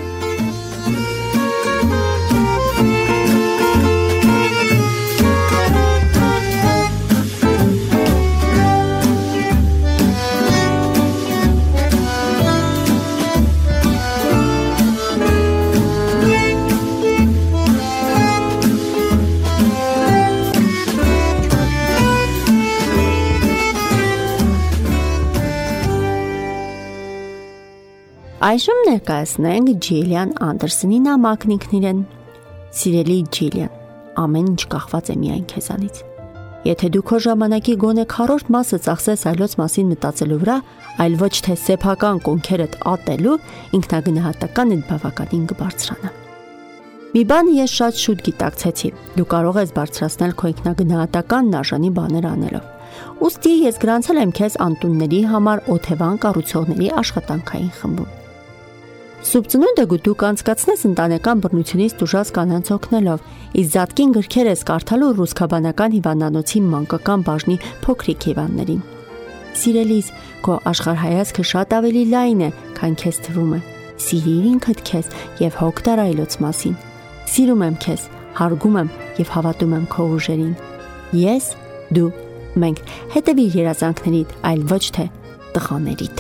Այժմ ներկայացնենք Ջիլիան Անդերսոնի նամակն ինքն իրեն։ Սիրելի Ջիլիան, ամեն ինչ կախված է միայն քեզանից։ Եթե դու քո ժամանակի գոնե քառորդ մասը ծախսես այլոց մասին մտածելու վրա, այլ ոչ թե սեփական կոնքերդ ատելու, ինքնագնահատականդ բավականին կբարձրանա։ Մի բան ես շատ շուտ գիտակցեցի. դու կարող ես բարձրացնել քո ինքնագնահատականն արժանի բաներ անելով։ Ուստի ես գրանցել եմ քեզ անտունների համար օթևան կառուցողների աշխատանքային խմբում։ Սուբծնունդը դու կանցկացնես ընտանեկան բռնությունից տուժած կանանց օգնելով, իսկ զատկին գրքեր ես կարդալու ռուսկաբանական հիվանդանոցի մանկական բաժնի փոքրիկ հիվանդներին։ Սիրելիս, քո աշխարհայացքը շատ ավելի լայն է, քան քեզ թվում է։ Սիրիր ինքդ քեզ եւ հոգ տար այլոց մասին։ Սիրում եմ քեզ, հարգում եմ եւ հավատում եմ քո ուժերին։ Ես, դու, մենք հետևիր երազանքներիդ, այլ ոչ թե տղաներիդ։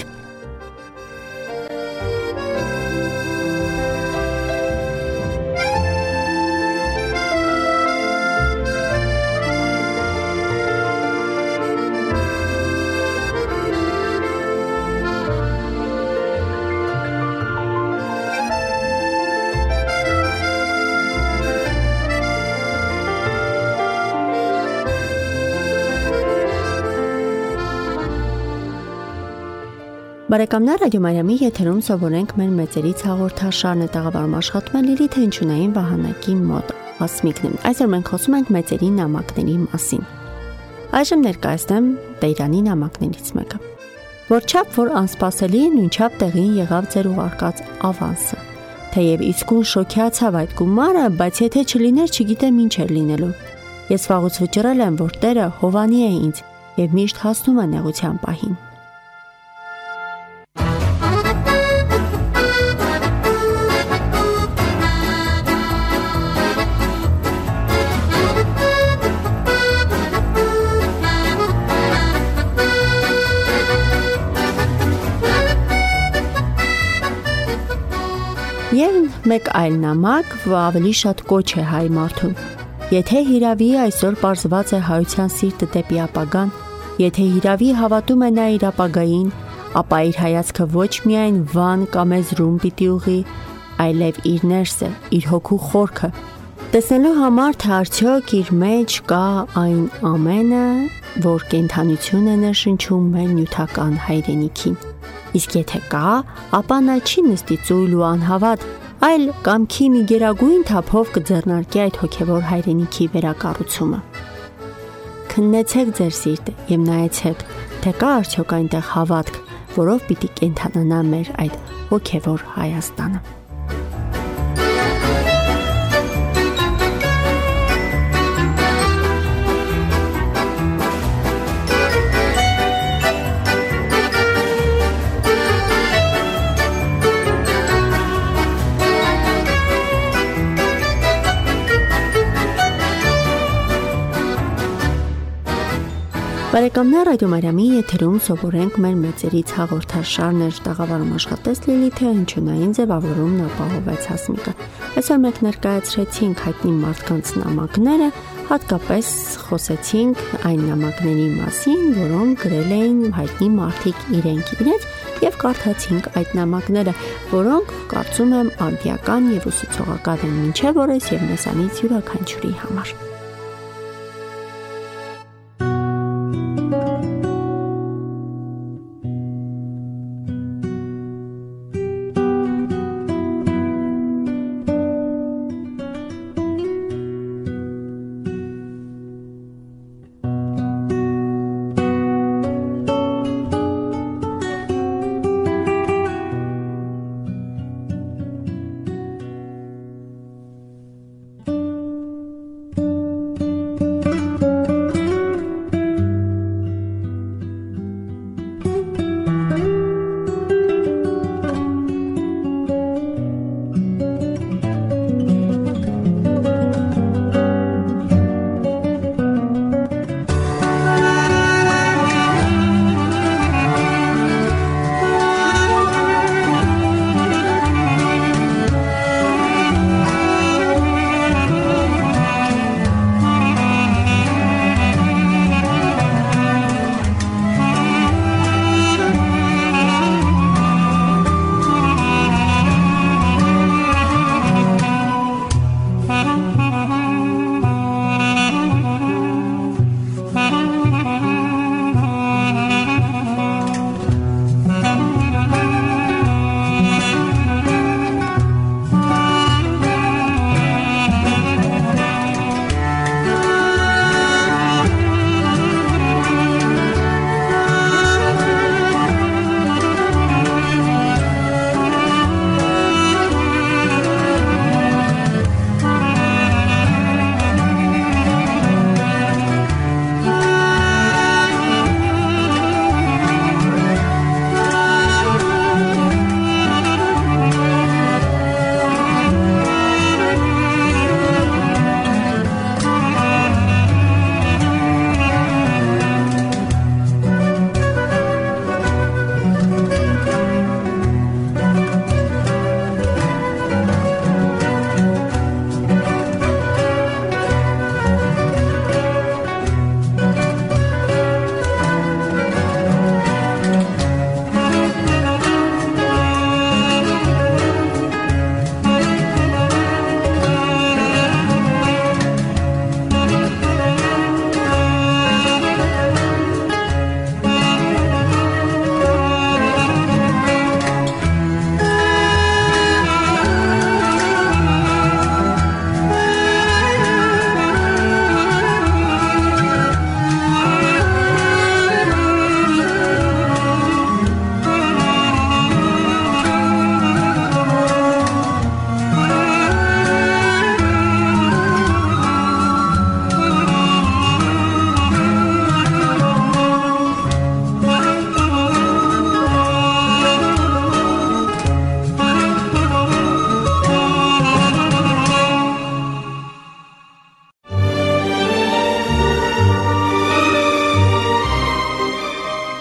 Բարեկամներ, Ռադիո Մարիամի եթերում սովորենք մեր մեծերից հաղորդաշարն է, տաղավարում աշխատում է Լիլիթ Հնչյունային վահանակի մոտ Ասմիկն։ Այսօր մենք խոսում ենք մեծերի նամակների մասին։ Այժմ ներկայացնեմ Տեյրանի նամակներից մեկը։ Որչափ որ անսպասելի նույնչափ տեղին եղավ ձեր ուղարկած ավանսը։ Թեև իսկույն շոկացավ այդ գումարը, բայց եթե չլիներ, չգիտեմ ինչ էր լինելու։ Ես վաղուց վճռել եմ, որ Տերը հովանի է ինձ եւ միշտ հասնում է նեղության պահին։ Եվ մեկ այլ նամակ, որ ավելի շատ կոչ է հայ մարդուն։ Եթե հիրավի այսօր պարզված է հայության սիրտը դեպի ապագան, եթե հիրավի հավատում է նա իր ապագային, ապա իր հայացքը ոչ միայն վան կամ էզրում պիտի ուղի, այլև իր ներսը, իր հոգու խորքը, տեսնելու համար, թե արդյոք իր մեջ կա այն ամենը, որ կենդանություն է ներշնչում մեր նյութական հայրենիքին։ Իսկ եթե կա, ապա նա չի նստի ծույլ ու անհավատ, այլ կամքի մի գերագույն թափով կձեռնարկի այդ հոգևոր հայրենիքի վերակառուցումը։ Քննեցեք ձեր սիրտը եւ նայեցեք, թե կա արդյոք այնտեղ հավատք, որով պիտի կենդանանա մեր այդ հոգևոր Հայաստանը։ Բարեկամներ, Ռադիո Մարիամի եթերում սովորենք մեր մեծերից հաղորդաշարն էր տաղավարում աշխատեց Լիլիթը, հնչյունային ձևավորումն ապահովեց Հասմիկը։ Այսօր մենք ներկայացրեցինք հայտնի մարդկանց նամակները, հատկապես խոսեցինք այն նամակների մասին, որոնք գրել էին հայտնի մարդիկ իրենց եւ կարդացինք այդ նամակները, որոնք կարծում եմ արդիական եւ ուսուցողական են մինչեւ օրս եւ մեզանից յուրաքանչյուրի համար։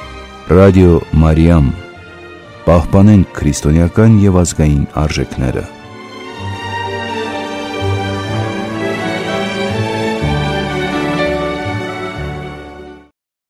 Ռադիո Մարիամ, պահպանենք քրիստոնեական եւ ազգային արժեքները։